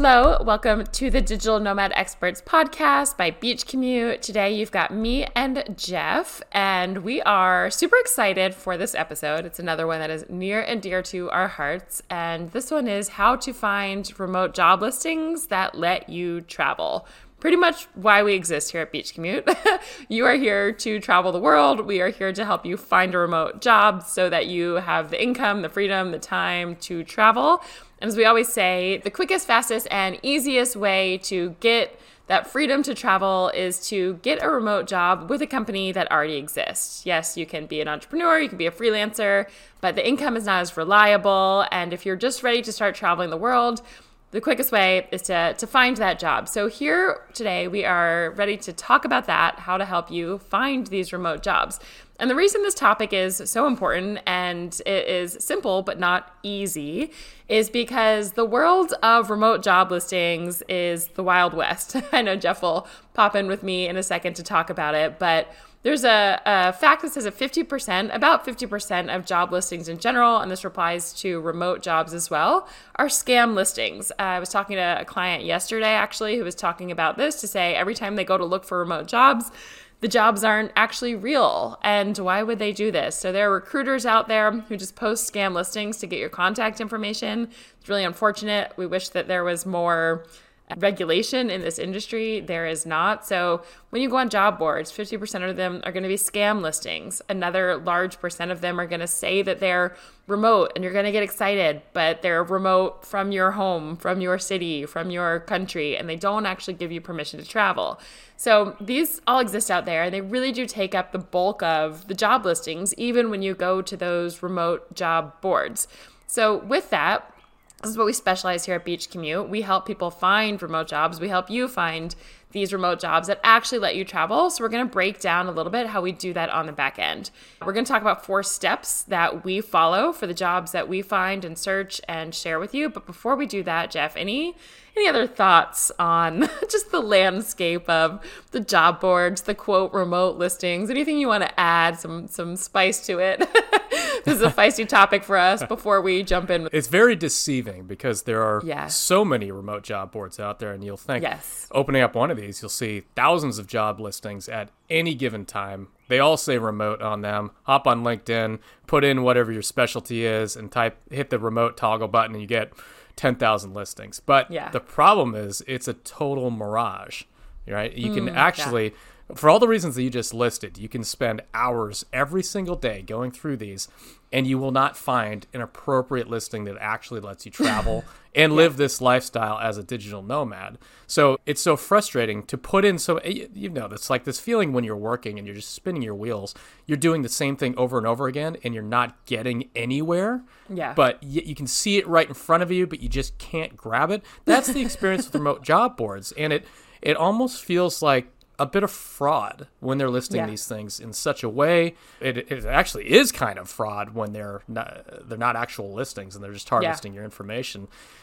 Hello, welcome to the Digital Nomad Experts podcast by Beach Commute. Today you've got me and Jeff, and we are super excited for this episode. It's another one that is near and dear to our hearts, and this one is how to find remote job listings that let you travel. Pretty much why we exist here at Beach Commute. You are here to travel the world. We are here to help you find a remote job so that you have the income, the freedom, the time to travel. And as we always say, the quickest, fastest, and easiest way to get that freedom to travel is to get a remote job with a company that already exists. Yes, you can be an entrepreneur, you can be a freelancer, but the income is not as reliable. And if you're just ready to start traveling the world, the quickest way is to find that job. So here today, we are ready to talk about that, how to help you find these remote jobs. And the reason this topic is so important and it is simple but not easy is because the world of remote job listings is the Wild West. I know Jeff will pop in with me in a second to talk about it, but there's a fact that says that about 50% of job listings in general, and this applies to remote jobs as well, are scam listings. I was talking to a client yesterday, actually, who was talking about this to say every time they go to look for remote jobs, the jobs aren't actually real. And why would they do this? So there are recruiters out there who just post scam listings to get your contact information. It's really unfortunate. We wish that there was more regulation in this industry. There is not. So when you go on job boards, 50% of them are going to be scam listings. Another large percent of them are going to say that they're remote, and you're going to get excited, but they're remote from your home, from your city, from your country, and they don't actually give you permission to travel. So these all exist out there, and they really do take up the bulk of the job listings, even when you go to those remote job boards. So with that, this is what we specialize here at Beach Commute. We help people find remote jobs. We help you find these remote jobs that actually let you travel. So we're going to break down a little bit how we do that on the back end. We're going to talk about 4 steps that we follow for the jobs that we find and search and share with you. But before we do that, Jeff, any other thoughts on just the landscape of the job boards, the quote remote listings? Anything you want to add, some spice to it? This is a feisty topic for us before we jump in. It's very deceiving because there are so many remote job boards out there, and you'll think opening up one of these, you'll see thousands of job listings at any given time. They all say remote on them. Hop on LinkedIn, put in whatever your specialty is, and hit the remote toggle button, and you get 10,000 listings. But the problem is it's a total mirage, right? You can actually, for all the reasons that you just listed, you can spend hours every single day going through these, and you will not find an appropriate listing that actually lets you travel and live this lifestyle as a digital nomad. So it's so frustrating to put in it's like this feeling when you're working and you're just spinning your wheels. You're doing the same thing over and over again, and you're not getting anywhere. Yeah. But you can see it right in front of you, but you just can't grab it. That's the experience with remote job boards, and it almost feels like a bit of fraud when they're listing these things in such a way. It actually is kind of fraud when they're not actual listings and they're just harvesting your information.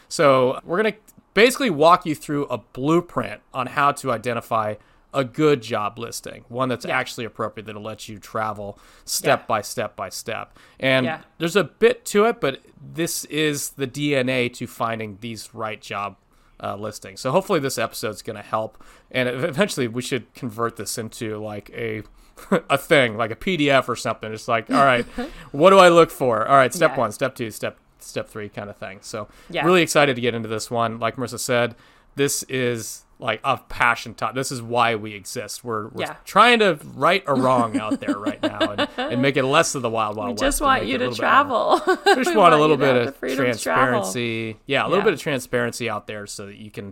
So we're going to basically walk you through a blueprint on how to identify a good job listing, one that's actually appropriate, that'll let you travel step by step by step. And there's a bit to it, but this is the DNA to finding these right job listing. So hopefully this episode's going to help, and eventually we should convert this into like a thing, like a PDF or something. It's like, all right, what do I look for? All right, step 1, step 2, step 3 kind of thing. So really excited to get into this one. Like Marissa said, this is like a passion topic. This is why we exist. We're trying to right a wrong out there right now and make it less of the wild west. We just want you to travel. We just want a little bit of transparency. A little bit of transparency out there so that you can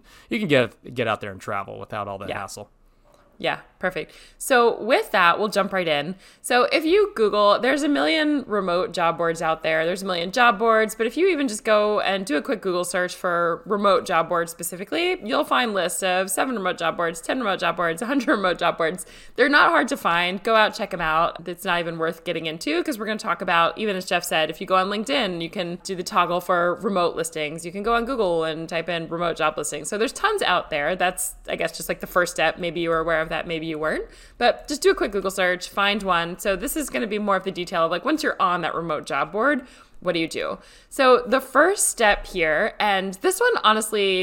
get out there and travel without all that hassle. Yeah, perfect. So with that, we'll jump right in. So if you Google, there's a million remote job boards out there. There's a million job boards, but if you even just go and do a quick Google search for remote job boards specifically, you'll find lists of 7 remote job boards, 10 remote job boards, 100 remote job boards. They're not hard to find. Go out, check them out. It's not even worth getting into because we're going to talk about, even as Jeff said, if you go on LinkedIn, you can do the toggle for remote listings. You can go on Google and type in remote job listings. So there's tons out there. That's, I guess, just like the first step. Maybe you were aware of that, maybe you weren't, but just do a quick Google search, find one. So this is going to be more of the detail of like, once you're on that remote job board, what do you do? So the first step here, and this one honestly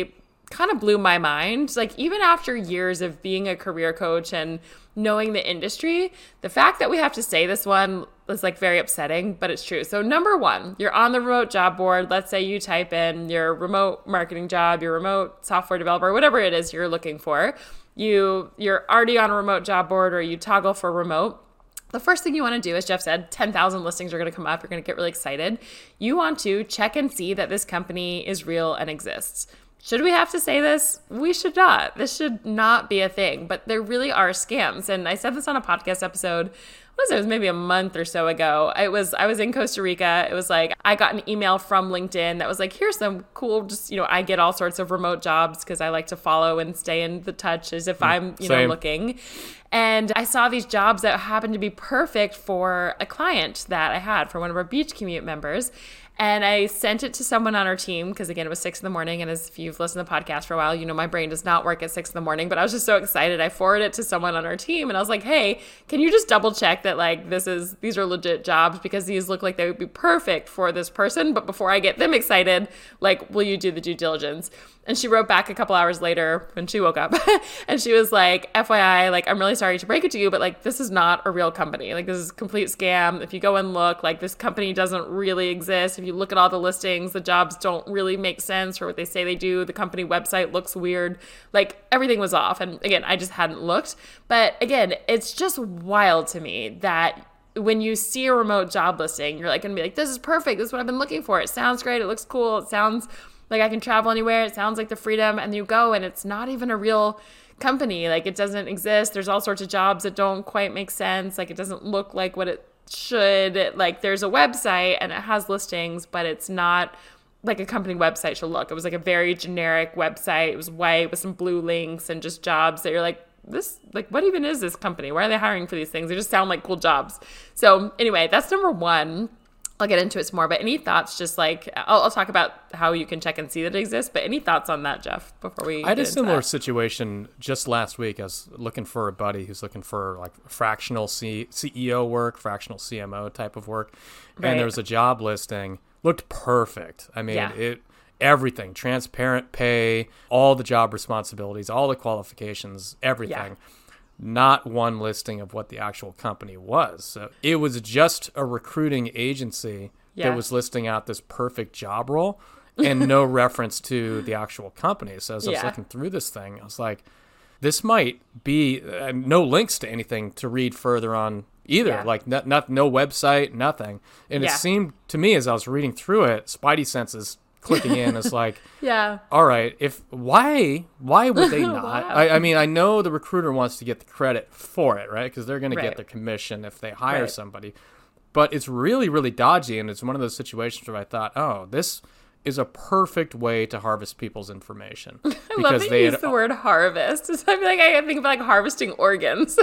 kind of blew my mind. Like, even after years of being a career coach and knowing the industry, the fact that we have to say this one is like very upsetting, but it's true. So number one, you're on the remote job board. Let's say you type in your remote marketing job, your remote software developer, whatever it is you're looking for. You're already on a remote job board, or you toggle for remote. The first thing you want to do, as Jeff said, 10,000 listings are going to come up. You're going to get really excited. You want to check and see that this company is real and exists. Should we have to say this? We should not. This should not be a thing, but there really are scams. And I said this on a podcast episode, it was maybe a month or so ago. I was in Costa Rica. It was like, I got an email from LinkedIn that was like, here's some cool, just, I get all sorts of remote jobs because I like to follow and stay in the touch as if I'm, looking. And I saw these jobs that happened to be perfect for a client that I had for one of our Beach Commute members. And I sent it to someone on our team because, again, it was 6 a.m. And if you've listened to the podcast for a while, my brain does not work at 6 a.m. But I was just so excited. I forwarded it to someone on our team and I was like, hey, can you just double check that these are legit jobs, because these look like they would be perfect for this person. But before I get them excited, will you do the due diligence? And she wrote back a couple hours later when she woke up and she was like, FYI, I'm really sorry to break it to you, but this is not a real company. This is a complete scam. If you go and look, this company doesn't really exist. If you look at all the listings, the jobs don't really make sense for what they say they do. The company website looks weird. Everything was off. And again, I just hadn't looked. But again, it's just wild to me that when you see a remote job listing, you're going to be like, this is perfect. This is what I've been looking for. It sounds great. It looks cool. It sounds like I can travel anywhere. It sounds like the freedom. And you go and it's not even a real company. It doesn't exist. There's all sorts of jobs that don't quite make sense. It doesn't look like what it should. There's a website and it has listings, but it's not like a company website should look. It was a very generic website. It was white with some blue links and just jobs that you're like, what even is this company? Why are they hiring for these things? They just sound like cool jobs. So anyway, that's number one. I'll get into it some more, but any thoughts, I'll talk about how you can check and see that it exists, but any thoughts on that, Jeff, before we I had a similar situation just last week. I was looking for a buddy who's looking for fractional CEO work, fractional CMO type of work. And there was a job listing, looked perfect. I mean, everything, transparent pay, all the job responsibilities, all the qualifications, everything. Yeah. Not one listing of what the actual company was. So it was just a recruiting agency that was listing out this perfect job role and no reference to the actual company. So as I was looking through this thing, I was like, this might be no links to anything to read further on either. Yeah. No website, nothing. And it seemed to me as I was reading through it, Spidey senses clicking in is all right, why would they not? Wow. I mean, I know the recruiter wants to get the credit for it, right? Because they're going to get their commission if they hire somebody. But it's really, really dodgy, and it's one of those situations where I thought, oh, this is a perfect way to harvest people's information. I love that you use the word harvest. I feel I think of harvesting organs.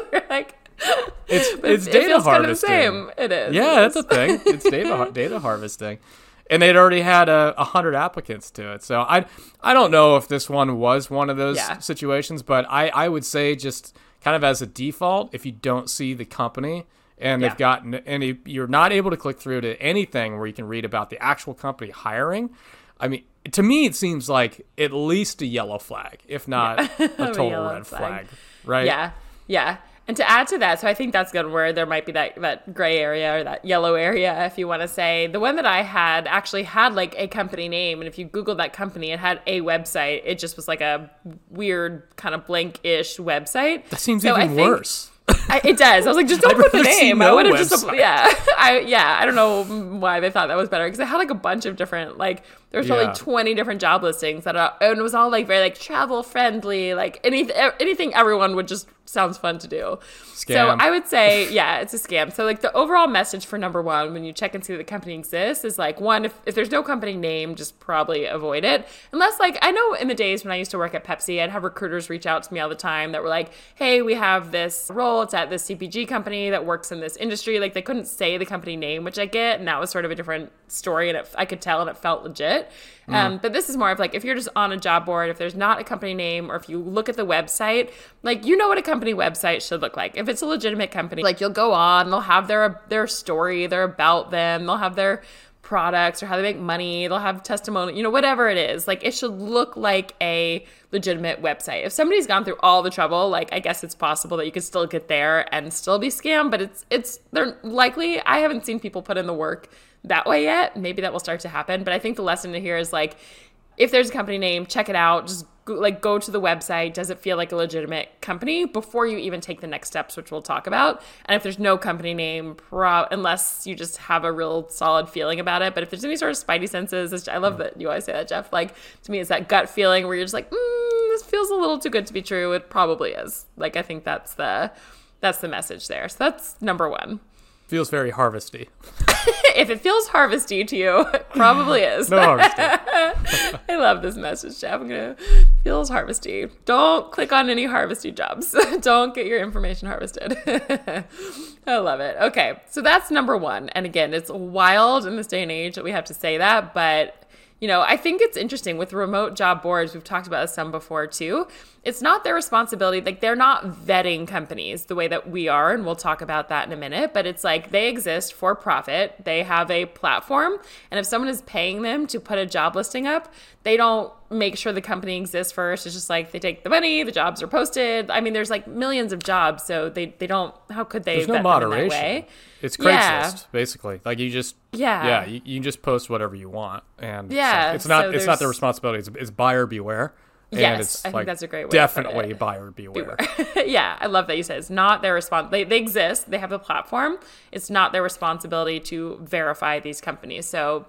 It's data harvesting. Kind of the same. It is. Yeah, that's a thing. It's data harvesting. And they'd already had 100 applicants to it. So I don't know if this one was one of those situations, but I would say just kind of as a default, if you don't see the company and they've gotten any, you're not able to click through to anything where you can read about the actual company hiring. I mean, to me, it seems like at least a yellow flag, if not a total red flag, right? Yeah, yeah. And to add to that, so I think that's good, where there might be that gray area or that yellow area, if you want to say. The one that I had actually had a company name, and if you Googled that company, it had a website. It just was a weird kind of blank-ish website. That seems even worse. It does. I was just don't put the name. I would have just, I don't know why they thought that was better, because it had a bunch of different, there's probably 20 different job listings and it was all very travel friendly, anything everyone would just sounds fun to do. Scam. So I would say, it's a scam. So the overall message for number one, when you check and see that the company exists, is one, if there's no company name, just probably avoid it. Unless I know in the days when I used to work at Pepsi, I'd have recruiters reach out to me all the time that were hey, we have this role. It's at this CPG company that works in this industry. They couldn't say the company name, which I get. And that was sort of a different story. And I could tell and it felt legit. But this is more of if you're just on a job board, if there's not a company name, or if you look at the website, you know what a company website should look like. If it's a legitimate company, you'll go on, they'll have their story, their about them, they'll have their products or how they make money. They'll have testimonial, whatever it is. Like, it should look like a legitimate website. If somebody's gone through all the trouble, like, I guess it's possible that you could still get there and still be scammed, but they're likely, I haven't seen people put in the work that way yet. Maybe that will start to happen. But I think the lesson here is, like, if there's a company name, check it out. Just go to the website. Does it feel like a legitimate company before you even take the next steps, which we'll talk about? And if there's no company name, unless you just have a real solid feeling about it. But if there's any sort of spidey senses, I love that you always say that, Jeff. Like, to me, it's that gut feeling where you're just like, this feels a little too good to be true. It probably is. Like, I think that's the message there. So that's number one. Feels very harvesty. If it feels harvesty to you, it probably is. No harvesty. I love this message, Jeff. Feels harvesty. Don't click on any harvesty jobs. Don't get your information harvested. I love it. Okay, so that's number one. And again, it's wild in this day and age that we have to say that, but I think it's interesting with remote job boards. We've talked about this some before too. It's not their responsibility. Like, they're not vetting companies the way that we are. And we'll talk about that in a minute. But it's like they exist for profit. They have a platform. And if someone is paying them to put a job listing up, they don't make sure the company exists first. It's just like they take the money, the jobs are posted. I mean, there's like millions of jobs. So they don't, how could they There's vet no moderation. them in that way? It's Craigslist, basically. Like, you just you just post whatever you want, and it's not their responsibility. It's buyer beware. And yes, I think that's a great way. Definitely to put it. Buyer beware. Yeah, I love that you said it's not their responsibility. They exist. They have a platform. It's not their responsibility to verify these companies. So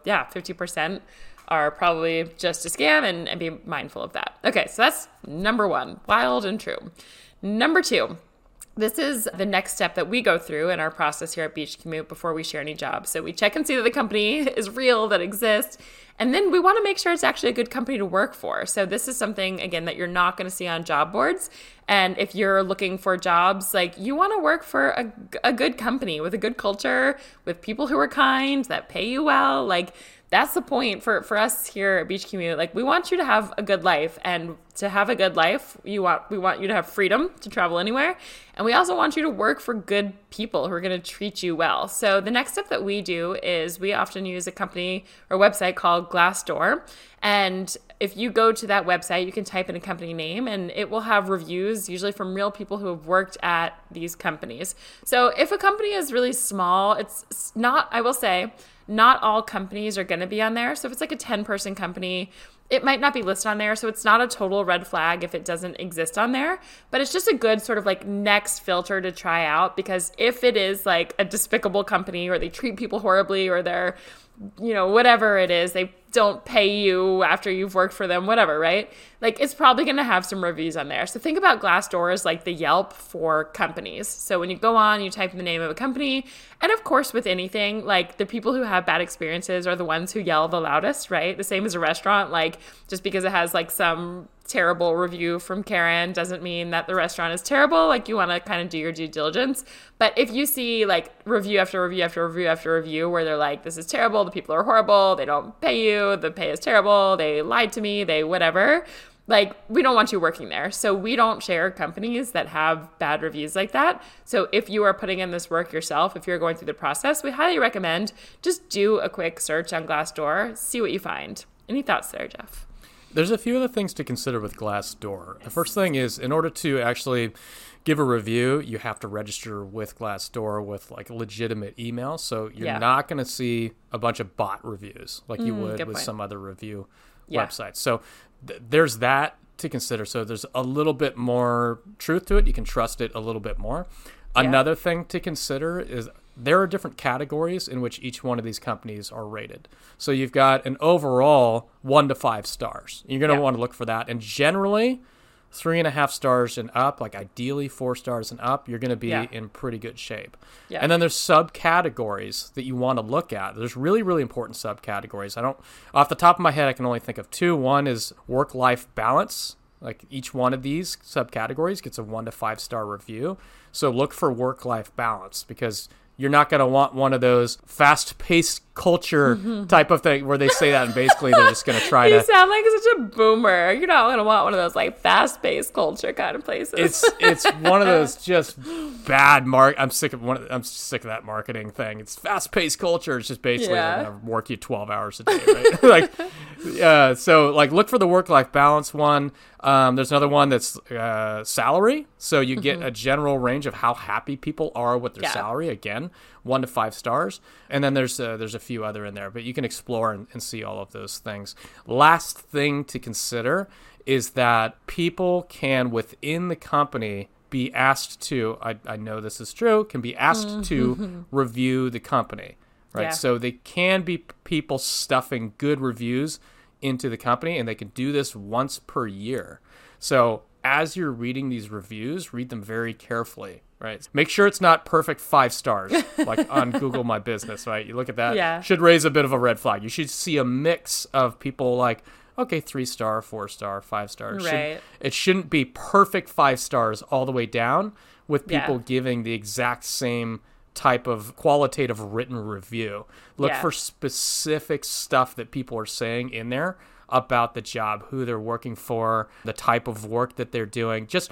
50% are probably just a scam, and be mindful of that. Okay, so that's number one, wild and true. Number two. This is the next step that we go through in our process here at Beach Commute before we share any jobs. So we check and see that the company is real, that exists, and then we want to make sure it's actually a good company to work for. So this is something, again, that you're not going to see on job boards. And if you're looking for jobs, like, you want to work for a good company with a good culture, with people who are kind, that pay you well. Like, that's the point for us here at Beach Commute. Like, we want you to have a good life, and to have a good life, we want you to have freedom to travel anywhere. And we also want you to work for good people who are going to treat you well. So the next step that we do is we often use a company or website called Glassdoor. And if you go to that website, you can type in a company name and it will have reviews, usually from real people who have worked at these companies. So if a company is really small, it's not, I will say, not all companies are going to be on there. So if it's like a 10-person company, it might not be listed on there. So it's not a total red flag if it doesn't exist on there, but it's just a good sort of like next filter to try out, because if it is like a despicable company, or they treat people horribly, or they're, whatever it is, they don't pay you after you've worked for them, whatever, right? Like, it's probably going to have some reviews on there. So think about Glassdoor as like the Yelp for companies. So when you go on, you type in the name of a company, and of course with anything, like, the people who have bad experiences are the ones who yell the loudest, right? The same as a restaurant. Like, just because it has like some terrible review from Karen doesn't mean that the restaurant is terrible. Like, you want to kind of do your due diligence. But if you see like review after review after review after review where they're like, this is terrible, the people are horrible, they don't pay you, the pay is terrible, they lied to me, they whatever, like, we don't want you working there. So we don't share companies that have bad reviews like that. So if you are putting in this work yourself, if you're going through the process, we highly recommend just do a quick search on Glassdoor, see what you find. Any thoughts there, Jeff? There's a few other things to consider with Glassdoor. The first thing is, in order to actually give a review, you have to register with Glassdoor with like a legitimate email. So you're not going to see a bunch of bot reviews like you would with some other review websites. So there's that to consider. So there's a little bit more truth to it. You can trust it a little bit more. Another thing to consider is there are different categories in which each one of these companies are rated. So you've got an overall 1 to 5 stars. You're going to want to look for that. And generally, 3.5 stars and up, like ideally 4 stars and up, you're going to be in pretty good shape. Yeah. And then there's subcategories that you want to look at. There's really, really important subcategories. Off the top of my head, I can only think of 2. One is work-life balance. Like, each one of these subcategories gets a 1 to 5 star review. So look for work-life balance, because you're not going to want one of those fast-paced culture type of thing where they say that and basically they're just going to try to... You sound like such a boomer. You're not going to want one of those like fast-paced culture kind of places. It's one of those just bad I'm sick of that marketing thing. It's fast-paced culture. It's just basically they're going to work you 12 hours a day, right? So like look for the work-life balance one. There's another one that's salary. So you get a general range of how happy people are with their salary. Again, 1 to 5 stars. And then there's a few other in there, but you can explore and see all of those things. Last thing to consider is that people can within the company be asked to, I know this is true, can be asked to review the company, right? Yeah. So they can be people stuffing good reviews into the company, and they can do this once per year. So as you're reading these reviews, read them very carefully, right? Make sure it's not perfect 5 stars, like on Google My Business, right? You look at that, should raise a bit of a red flag. You should see a mix of people like, okay, 3-star, 4-star, 5-star. Right. It shouldn't be perfect 5 stars all the way down with people giving the exact same type of qualitative written review. Look for specific stuff that people are saying in there about the job, who they're working for, the type of work that they're doing. Just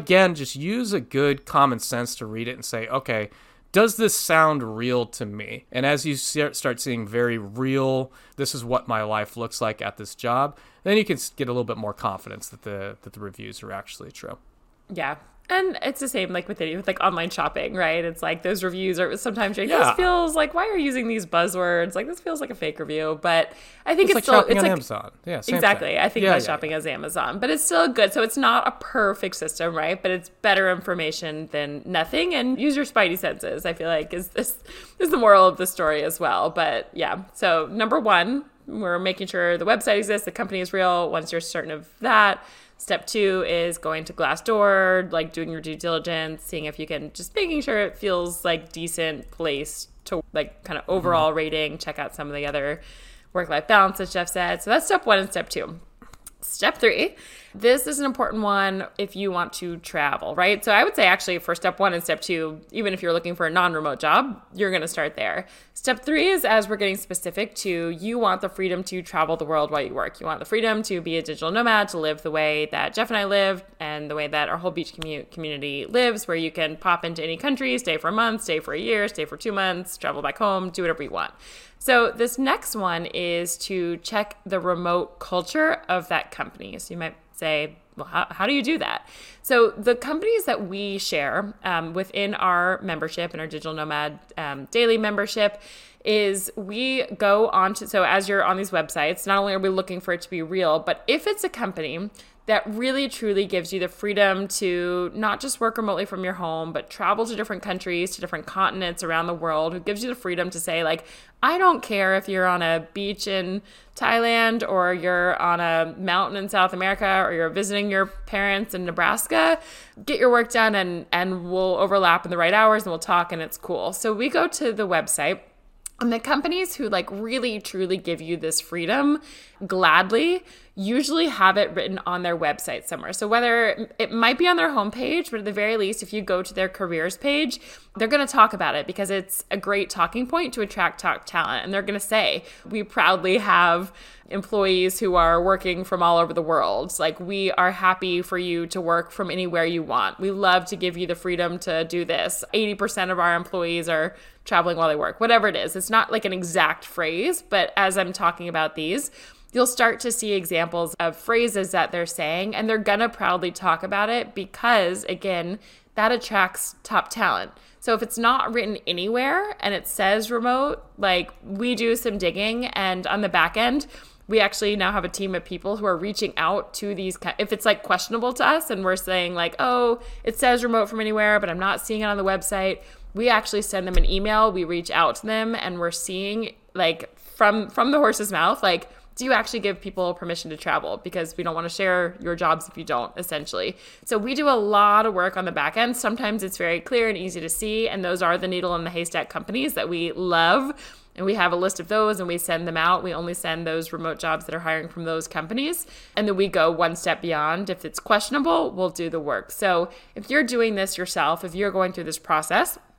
use a good common sense to read it and say, okay, does this sound real to me? And as you start seeing very real, this is what my life looks like at this job, then you can get a little bit more confidence that the reviews are actually true. Yeah. And it's the same like with like online shopping, right? It's like those reviews are sometimes like, this feels like, why are you using these buzzwords? Like this feels like a fake review, but I think it's like still shopping on Amazon. Yeah, same exactly. thing. I think about shopping as Amazon, but it's still good. So it's not a perfect system, right? But it's better information than nothing. And use your spidey senses. I feel like is the moral of the story as well. But yeah, so number 1, we're making sure the website exists, the company is real. Once you're certain of that. Step 2 is going to Glassdoor, like doing your due diligence, seeing if you can, just making sure it feels like decent place to like kind of overall rating. Check out some of the other work-life balance that Jeff said. So that's step 1 and step 2. Step 3, this is an important one if you want to travel, right? So I would say actually for step 1 and step 2, even if you're looking for a non-remote job, you're going to start there. Step 3 is as we're getting specific to, you want the freedom to travel the world while you work. You want the freedom to be a digital nomad, to live the way that Jeff and I live and the way that our whole Beach Commute community lives, where you can pop into any country, stay for a month, stay for a year, stay for 2 months, travel back home, do whatever you want. So this next one is to check the remote culture of that company. So you might say, well, how do you do that? So the companies that we share within our membership and our Digital Nomad daily membership is we go on to, so as you're on these websites, not only are we looking for it to be real, but if it's a company that really truly gives you the freedom to not just work remotely from your home, but travel to different countries, to different continents around the world, who gives you the freedom to say, like, I don't care if you're on a beach in Thailand or you're on a mountain in South America or you're visiting your parents in Nebraska, get your work done and we'll overlap in the right hours and we'll talk and it's cool. So we go to the website. And the companies who like really truly give you this freedom gladly usually have it written on their website somewhere. So whether it might be on their homepage, but at the very least, if you go to their careers page, they're going to talk about it because it's a great talking point to attract top talent. And they're going to say, we proudly have employees who are working from all over the world. Like, we are happy for you to work from anywhere you want. We love to give you the freedom to do this. 80% of our employees are traveling while they work, whatever it is. It's not like an exact phrase, but as I'm talking about these, you'll start to see examples of phrases that they're saying, and they're gonna proudly talk about it because, again, that attracts top talent. So if it's not written anywhere and it says remote, like, we do some digging, and on the back end, we actually now have a team of people who are reaching out to these, if it's like questionable to us and we're saying like, oh, it says remote from anywhere, but I'm not seeing it on the website. We actually send them an email. We reach out to them and we're seeing like from the horse's mouth, like, do you actually give people permission to travel? Because we don't want to share your jobs if you don't, essentially. So we do a lot of work on the back end. Sometimes it's very clear and easy to see, and those are the needle in the haystack companies that we love. And we have a list of those and we send them out. We only send those remote jobs that are hiring from those companies. And then we go one step beyond. If it's questionable, we'll do the work. So if you're doing this yourself, if you're going through this process,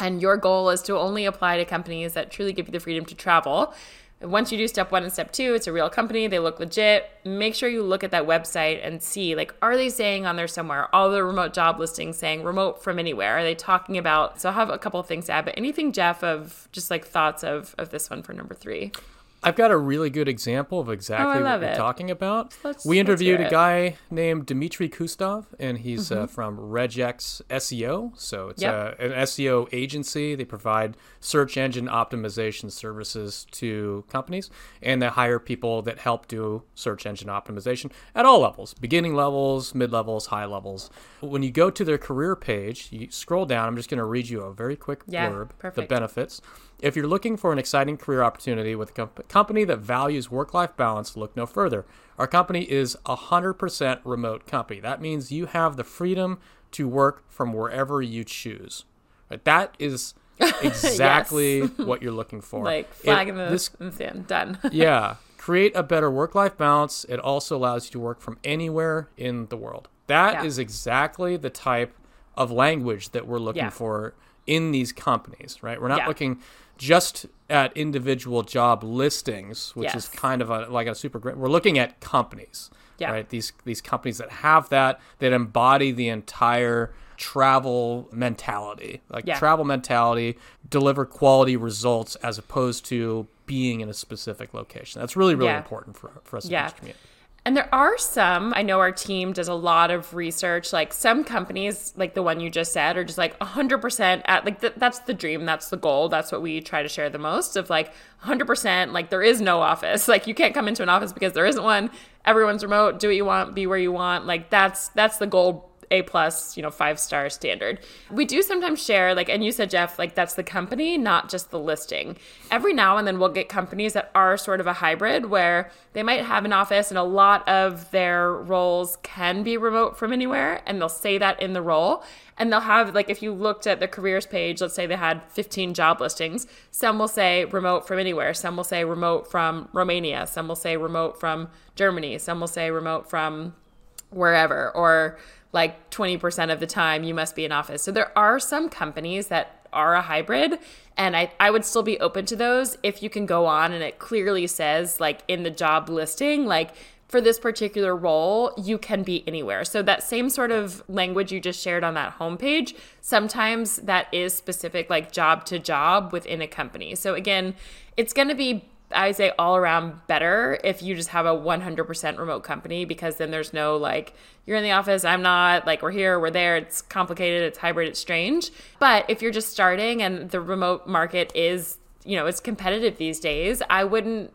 And your goal is to only apply to companies that truly give you the freedom to travel. Once you do step 1 and step 2, it's a real company. They look legit. Make sure you look at that website and see, like, are they saying on there somewhere, all the remote job listings saying remote from anywhere? Are they talking about, so I have a couple of things to add, but anything, Jeff, of just like thoughts of this one for number 3? I've got a really good example of exactly what you're talking about. We interviewed a guy named Dmitry Kustov, and he's from Regex SEO. So it's an SEO agency. They provide search engine optimization services to companies, and they hire people that help do search engine optimization at all levels, beginning levels, mid-levels, high levels. When you go to their career page, you scroll down. I'm just going to read you a very quick blurb, the benefits. If you're looking for an exciting career opportunity with a company that values work-life balance, look no further. Our company is a 100% remote company. That means you have the freedom to work from wherever you choose. Right? That is exactly what you're looking for. Like flag in the sand. Done. Yeah. Create a better work-life balance. It also allows you to work from anywhere in the world. That is exactly the type of language that we're looking for in these companies, right? We're not looking just at individual job listings, which is kind of like a super great. We're looking at companies, right? These companies that have that embody the entire travel mentality, travel mentality, deliver quality results as opposed to being in a specific location. That's really, really important for us to commute. And there are some, I know our team does a lot of research, like some companies, like the one you just said, are just like 100% at, like, that's the dream, that's the goal, that's what we try to share the most, of like 100%, like there is no office, like you can't come into an office because there isn't one, everyone's remote, do what you want, be where you want, like that's the goal. A+, 5-star standard. We do sometimes share, like, and you said, Jeff, like that's the company, not just the listing. Every now and then we'll get companies that are sort of a hybrid where they might have an office and a lot of their roles can be remote from anywhere, and they'll say that in the role. And they'll have, like, if you looked at the careers page, let's say they had 15 job listings, some will say remote from anywhere, some will say remote from Romania, some will say remote from Germany, some will say remote from wherever, or like 20% of the time you must be in office. So there are some companies that are a hybrid, and I would still be open to those if you can go on and it clearly says, like in the job listing, like for this particular role, you can be anywhere. So that same sort of language you just shared on that homepage, sometimes that is specific, like job to job within a company. So again, it's going to be, I would say, all around better if you just have a 100% remote company, because then there's no like, you're in the office, I'm not, like we're here, we're there, it's complicated, it's hybrid, it's strange. But if you're just starting and the remote market is, it's competitive these days, I wouldn't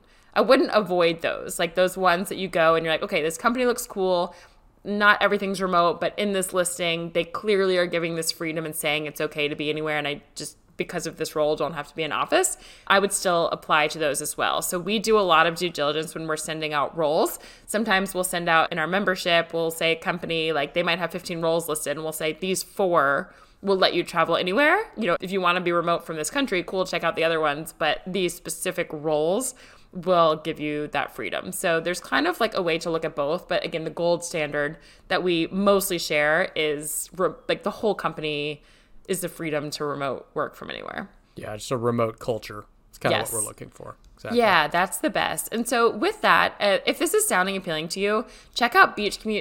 avoid those, like those ones that you go and you're like, okay, this company looks cool, not everything's remote, but in this listing, they clearly are giving this freedom and saying it's okay to be anywhere, and I just, because of this role, don't have to be in office, I would still apply to those as well. So we do a lot of due diligence when we're sending out roles. Sometimes we'll send out in our membership, we'll say a company, like they might have 15 roles listed, and we'll say these 4 will let you travel anywhere. If you want to be remote from this country, cool, check out the other ones, but these specific roles will give you that freedom. So there's kind of like a way to look at both. But again, the gold standard that we mostly share is like the whole company is the freedom to remote work from anywhere. Yeah, just a remote culture. It's kind of what we're looking for. Exactly. Yeah, that's the best. And so with that, if this is sounding appealing to you, check out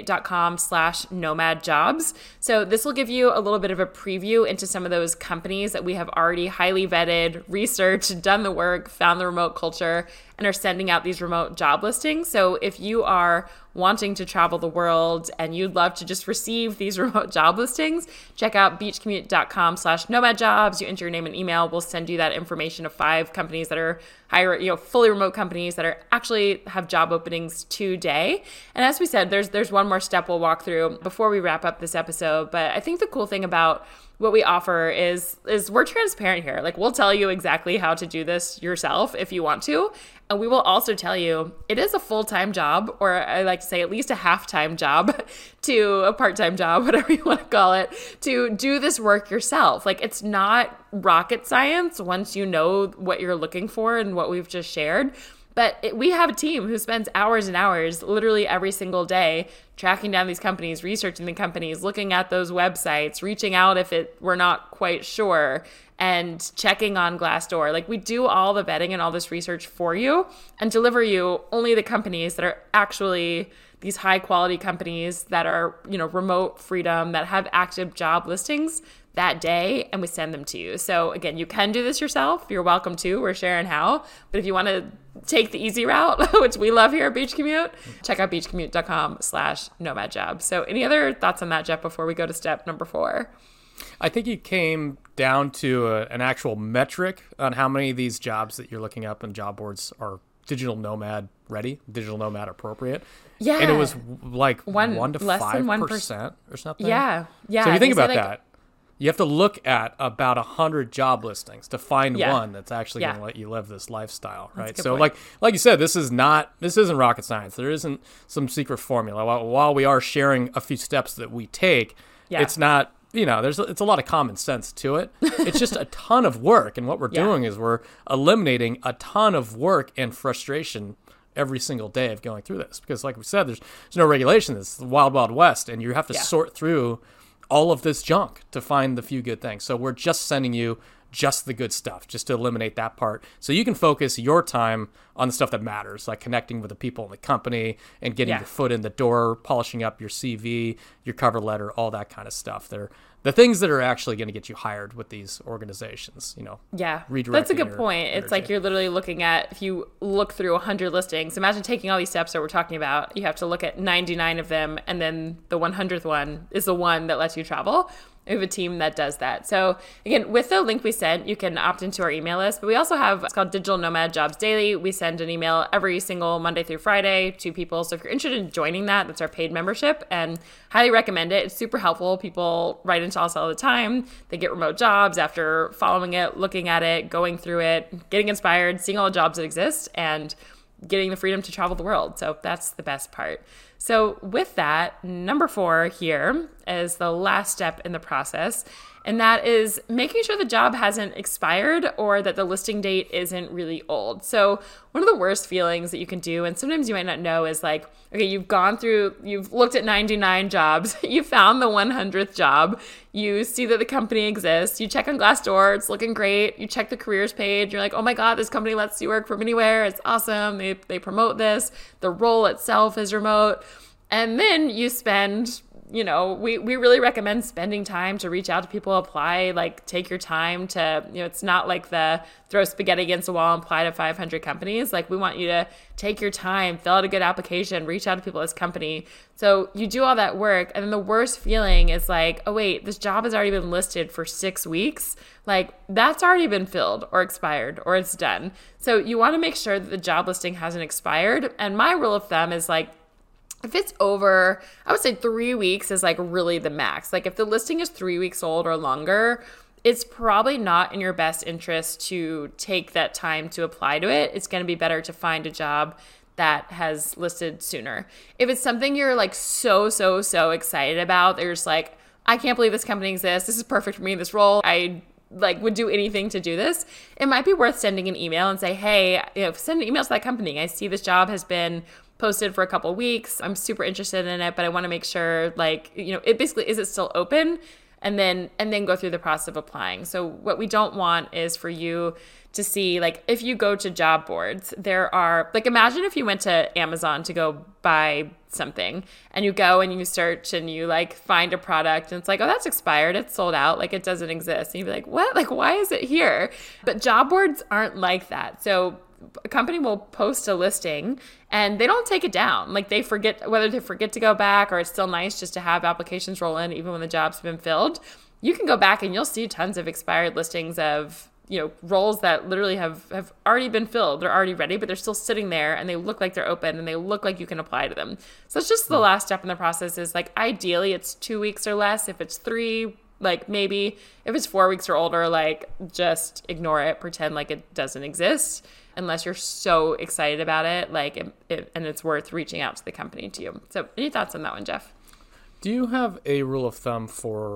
beachcommute.com/nomadjobs. So this will give you a little bit of a preview into some of those companies that we have already highly vetted, researched, done the work, found the remote culture, and are sending out these remote job listings. So if you are wanting to travel the world and you'd love to just receive these remote job listings, check out beachcommute.com/nomadjobs. You enter your name and email. We'll send you that information of 5 companies that are fully remote companies that are actually have job openings today. And as we said, there's one more step we'll walk through before we wrap up this episode. But I think the cool thing about what we offer is we're transparent here. Like, we'll tell you exactly how to do this yourself if you want to. And we will also tell you it is a full-time job, or I like to say at least a half-time job to a part-time job, whatever you want to call it, to do this work yourself. Like, it's not rocket science once you know what you're looking for and what we've just shared. But we have a team who spends hours and hours, literally every single day, tracking down these companies, researching the companies, looking at those websites, reaching out if we're not quite sure, and checking on Glassdoor. Like, we do all the vetting and all this research for you and deliver you only the companies that are actually these high quality companies that are, remote freedom, that have active job listings that day, and we send them to you. So again, you can do this yourself. You're welcome to. We're sharing how. But if you want to take the easy route, which we love here at Beach Commute, check out beachcommute.com/nomadjob. So any other thoughts on that, Jeff, before we go to step number 4? I think it came down to an actual metric on how many of these jobs that you're looking up on job boards are digital nomad ready, digital nomad appropriate. Yeah. And it was like 1 to 5% or something. Yeah. Yeah. So if you think about that, you have to look at about 100 job listings to find one that's actually going to let you live this lifestyle, right? So point. like you said, this isn't rocket science. There isn't some secret formula. While we are sharing a few steps that we take, it's not, it's a lot of common sense to it. It's just a ton of work. And what we're doing is we're eliminating a ton of work and frustration every single day of going through this. Because like we said, there's no regulation. It's the wild, wild west. And you have to sort through all of this junk to find the few good things. So we're just sending you just the good stuff, just to eliminate that part. So you can focus your time on the stuff that matters, like connecting with the people in the company and getting your foot in the door, polishing up your CV, your cover letter, all that kind of stuff. They're the things that are actually going to get you hired with these organizations, redirecting. That's a good point. It's like you're literally looking at, if you look through 100 listings, imagine taking all these steps that we're talking about. You have to look at 99 of them, and then the 100th one is the one that lets you travel. We have a team that does that. So again, with the link we sent, you can opt into our email list, but we also have, it's called Digital Nomad Jobs Daily. We send an email every single Monday through Friday to people. So if you're interested in joining that, that's our paid membership, and highly recommend it. It's super helpful. People write into us all the time. They get remote jobs after following it, looking at it, going through it, getting inspired, seeing all the jobs that exist, and getting the freedom to travel the world. So that's the best part. So with that, number 4 here is the last step in the process, and that is making sure the job hasn't expired or that the listing date isn't really old. So one of the worst feelings that you can do, and sometimes you might not know, is like, okay, you've looked at 99 jobs, you found the 100th job, you see that the company exists, you check on Glassdoor, it's looking great, you check the careers page, you're like, oh my God, this company lets you work from anywhere, it's awesome, they promote this, the role itself is remote, and then you spend, we really recommend spending time to reach out to people, apply, like take your time to, it's not like the throw spaghetti against the wall and apply to 500 companies. Like, we want you to take your time, fill out a good application, reach out to people at this company. So you do all that work. And then the worst feeling is like, oh wait, this job has already been listed for 6 weeks. Like, that's already been filled or expired or it's done. So you want to make sure that the job listing hasn't expired. And my rule of thumb is like, if it's over, I would say 3 weeks is like really the max. Like, if the listing is 3 weeks old or longer, it's probably not in your best interest to take that time to apply to it. It's going to be better to find a job that has listed sooner. If it's something you're like so excited about, there's like, I can't believe this company exists. This is perfect for me, this role. I would do anything to do this. It might be worth sending an email and say, hey, send an email to that company. I see this job has been posted for a couple of weeks. I'm super interested in it, but I want to make sure, it basically, is it still open? And then go through the process of applying. So what we don't want is for you to see, like, if you go to job boards, there are, like, imagine if you went to Amazon to go buy something and you go and you search and you like find a product and it's like, oh, that's expired, it's sold out, like it doesn't exist. And you'd be like, what? Like, why is it here? But job boards aren't like that. So a company will post a listing and they don't take it down. Like, they forget, whether they forget to go back or it's still nice just to have applications roll in even when the job's been filled. You can go back and you'll see tons of expired listings of, roles that literally have already been filled. They're already ready, but they're still sitting there and they look like they're open and they look like you can apply to them. So it's just the last step in the process is like, ideally it's 2 weeks or less. If it's 3, like maybe. If it's 4 weeks or older, like just ignore it, pretend like it doesn't exist unless you're so excited about it, and it's worth reaching out to the company to you. So any thoughts on that one, Jeff? Do you have a rule of thumb for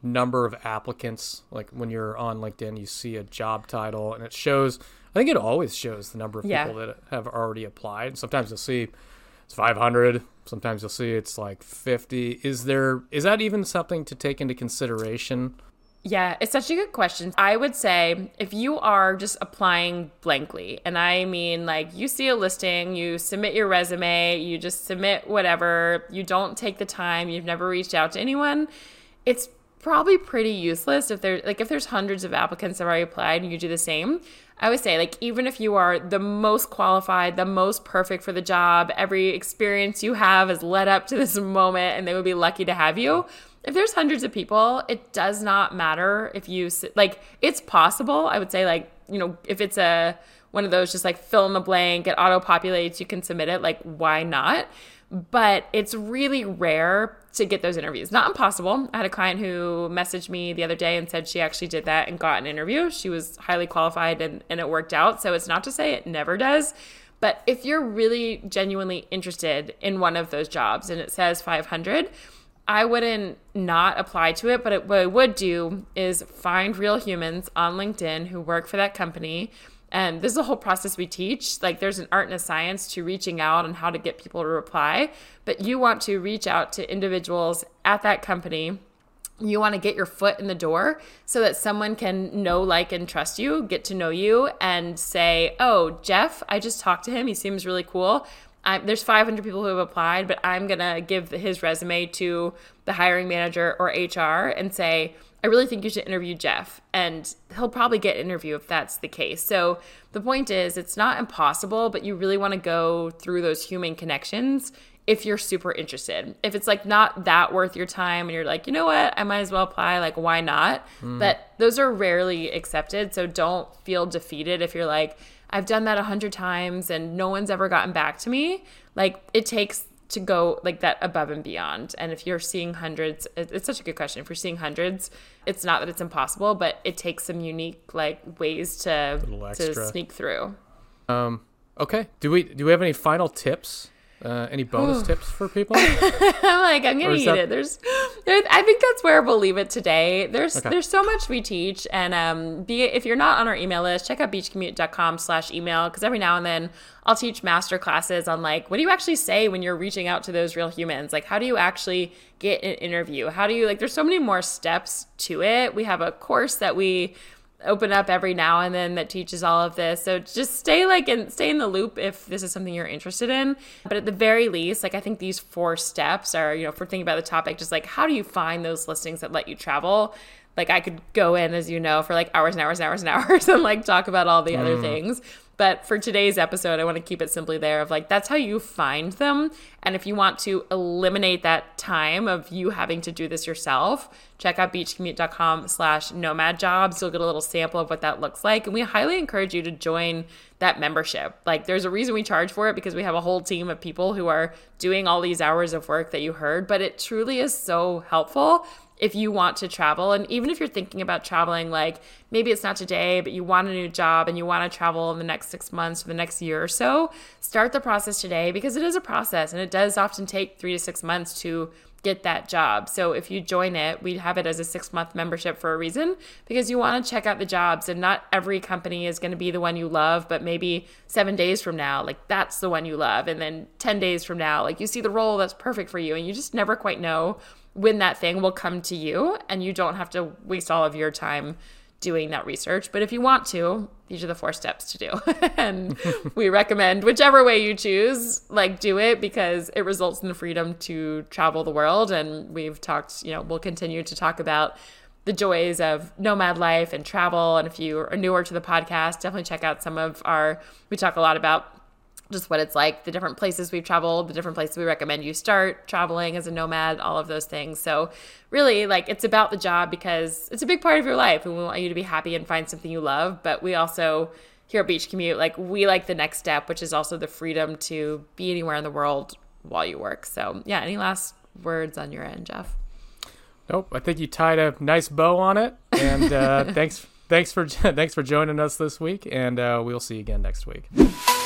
number of applicants. Like when you're on LinkedIn, you see a job title and it shows, I think it always shows the number of people that have already applied. Sometimes you'll see it's 500. Sometimes you'll see it's like 50. Is that even something to take into consideration? Yeah, it's such a good question. I would say if you are just applying blankly, and I mean like you see a listing, you submit your resume, you just submit whatever, you don't take the time, you've never reached out to anyone, it's probably pretty useless if there's hundreds of applicants that have already applied and you do the same. I would say like even if you are the most qualified, the most perfect for the job, every experience you have has led up to this moment and they would be lucky to have you. If there's hundreds of people, it does not matter if you, like, it's possible. I would say, like, you know, if it's one of those just like fill in the blank, it auto-populates, you can submit it, like, why not? But it's really rare to get those interviews. Not impossible. I had a client who messaged me the other day and said she actually did that and got an interview. She was highly qualified and it worked out. So it's not to say it never does. But if you're really genuinely interested in one of those jobs and it says 500, I wouldn't not apply to it, but what I would do is find real humans on LinkedIn who work for that company. And this is a whole process we teach. Like there's an art and a science to reaching out and how to get people to reply. But you want to reach out to individuals at that company. You want to get your foot in the door so that someone can know, like, and trust you, get to know you and say, oh, Jeff, I just talked to him. He seems really cool. There's 500 people who have applied, but I'm going to give his resume to the hiring manager or HR and say, I really think you should interview Jeff. And he'll probably get an interview if that's the case. So the point is, it's not impossible, but you really want to go through those human connections if you're super interested. If it's like not that worth your time and you're like, you know what, I might as well apply, like why not? But those are rarely accepted. So don't feel defeated if you're like, I've done that 100 times and no one's ever gotten back to me. Like it takes to go like that above and beyond. And if you're seeing hundreds, it's such a good question. If you're seeing hundreds, it's not that it's impossible, but it takes some unique like ways to sneak through. Okay. Do we have any final tips? Any bonus tips for people? I'm gonna eat it. I think that's where we'll leave it today. There's so much we teach, and if you're not on our email list, check out beachcommute.com/email because every now and then I'll teach master classes on like what do you actually say when you're reaching out to those real humans? Like how do you actually get an interview? How do you like? There's so many more steps to it. We have a course that we open up every now and then that teaches all of this. So just stay in the loop if this is something you're interested in. But at the very least, like I think these 4 steps are, you know, if we're thinking about the topic, just like how do you find those listings that let you travel? Like I could go in, as you know, for like hours and hours and hours and hours and like talk about all the other things. But for today's episode, I want to keep it simply there of like, that's how you find them. And if you want to eliminate that time of you having to do this yourself, check out beachcommute.com/nomad jobs. You'll get a little sample of what that looks like. And we highly encourage you to join that membership. Like there's a reason we charge for it because we have a whole team of people who are doing all these hours of work that you heard, but it truly is so helpful if you want to travel. And even if you're thinking about traveling, like maybe it's not today, but you want a new job and you want to travel in the next 6 months or the next year or so, start the process today because it is a process and it does often take 3 to 6 months to get that job. So if you join it, we have it as a 6-month membership for a reason because you want to check out the jobs and not every company is going to be the one you love, but maybe 7 days from now, like that's the one you love. And then 10 days from now, like you see the role that's perfect for you and you just never quite know when that thing will come to you and you don't have to waste all of your time doing that research. But if you want to, these are the 4 steps to do. And we recommend whichever way you choose, like do it because it results in the freedom to travel the world. And we've talked, you know, we'll continue to talk about the joys of nomad life and travel. And if you are newer to the podcast, definitely check out we talk a lot about just what it's like, the different places we've traveled, the different places we recommend you start traveling as a nomad, all of those things. So really, like, it's about the job because it's a big part of your life and we want you to be happy and find something you love. But we also, here at Beach Commute, like, we like the next step, which is also the freedom to be anywhere in the world while you work. So yeah, any last words on your end, Jeff? Nope. I think you tied a nice bow on it. And thanks for joining us this week. And we'll see you again next week.